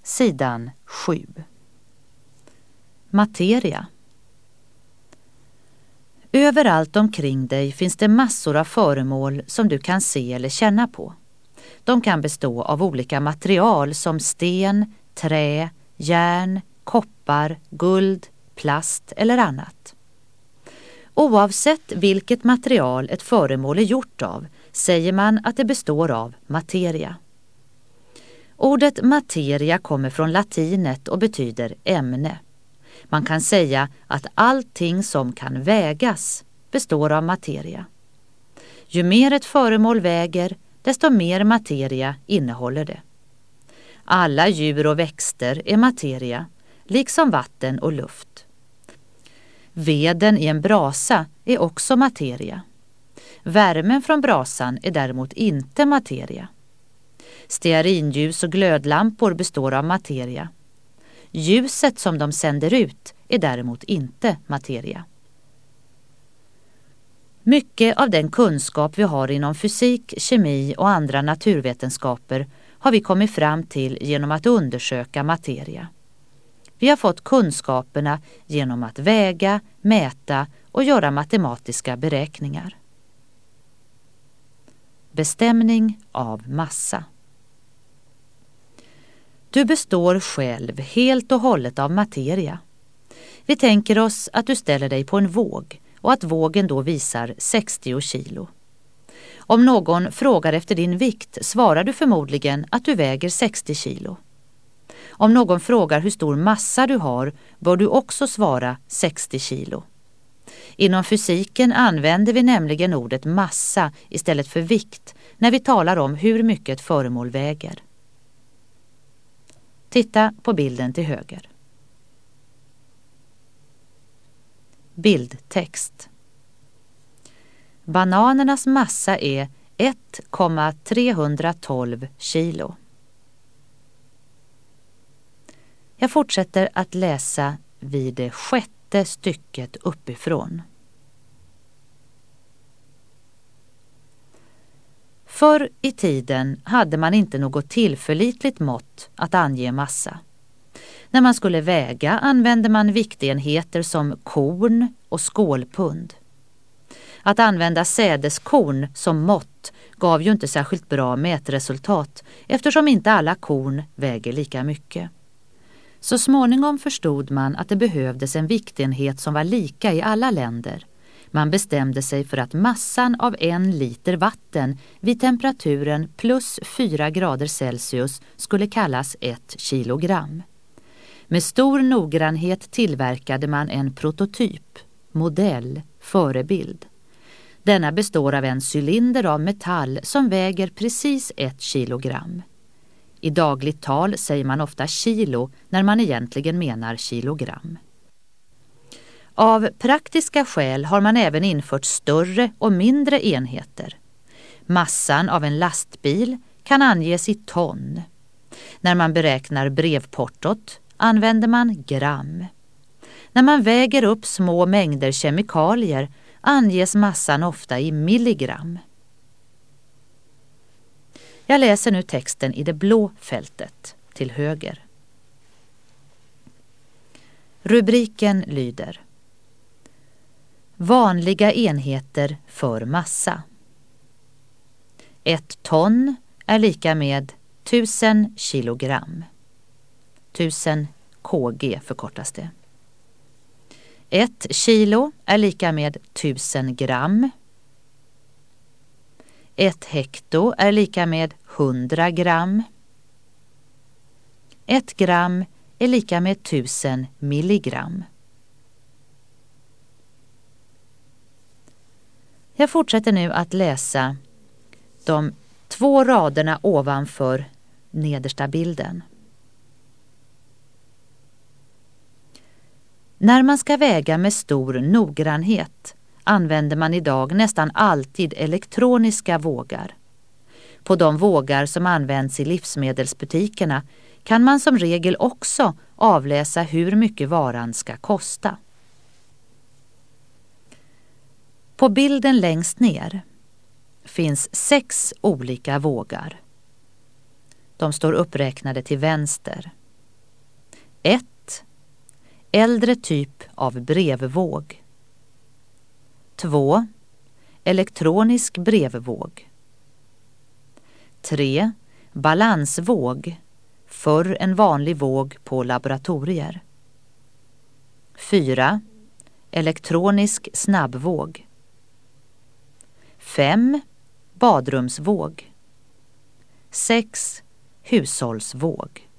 sidan 7. Materia. Överallt omkring dig finns det massor av föremål som du kan se eller känna på. De kan bestå av olika material som sten, trä, järn, koppar, guld, plast eller annat. Oavsett vilket material ett föremål är gjort av säger man att det består av materia. Ordet materia kommer från latinet och betyder ämne. Man kan säga att allting som kan vägas består av materia. Ju mer ett föremål väger, desto mer materia innehåller det. Alla djur och växter är materia, liksom vatten och luft. Veden i en brasa är också materia. Värmen från brasan är däremot inte materia. Stearinljus och glödlampor består av materia. Ljuset som de sänder ut är däremot inte materia. Mycket av den kunskap vi har inom fysik, kemi och andra naturvetenskaper har vi kommit fram till genom att undersöka materia. Vi har fått kunskaperna genom att väga, mäta och göra matematiska beräkningar. Bestämning av massa. Du består själv helt och hållet av materia. Vi tänker oss att du ställer dig på en våg och att vågen då visar 60 kilo. Om någon frågar efter din vikt svarar du förmodligen att du väger 60 kilo. Om någon frågar hur stor massa du har bör du också svara 60 kilo. Inom fysiken använder vi nämligen ordet massa istället för vikt när vi talar om hur mycket ett föremål väger. Titta på bilden till höger. Bildtext. Bananernas massa är 1,312 kilo. Jag fortsätter att läsa vid det 6:e stycket uppifrån. Förr i tiden hade man inte något tillförlitligt mått att ange massa. När man skulle väga använde man viktenheter som korn och skålpund. Att använda sädeskorn som mått gav ju inte särskilt bra mätresultat eftersom inte alla korn väger lika mycket. Så småningom förstod man att det behövdes en viktenhet som var lika i alla länder. Man bestämde sig för att massan av 1 liter vatten vid temperaturen plus 4 grader Celsius skulle kallas 1 kilogram. Med stor noggrannhet tillverkade man en prototyp, modell, förebild. Denna består av en cylinder av metall som väger precis 1 kilogram. I dagligt tal säger man ofta kilo när man egentligen menar kilogram. Av praktiska skäl har man även infört större och mindre enheter. Massan av en lastbil kan anges i ton. När man beräknar brevportot använder man gram. När man väger upp små mängder kemikalier anges massan ofta i milligram. Jag läser nu texten i det blå fältet till höger. Rubriken lyder: Vanliga enheter för massa. 1 ton är lika med 1000 kilogram. 1000 kg förkortas det. 1 kilo är lika med 1000 gram. 1 hekto är lika med 100 gram. 1 gram är lika med 1000 milligram. Jag fortsätter nu att läsa de 2 raderna ovanför nedersta bilden. När man ska väga med stor noggrannhet använder man idag nästan alltid elektroniska vågar. På de vågar som används i livsmedelsbutikerna kan man som regel också avläsa hur mycket varan ska kosta. På bilden längst ner finns 6 olika vågar. De står uppräknade till vänster. 1. Äldre typ av brevvåg. 2. Elektronisk brevvåg. 3. Balansvåg, förr en vanlig våg på laboratorier. 4. Elektronisk snabbvåg. 5. Badrumsvåg. 6. Hushållsvåg.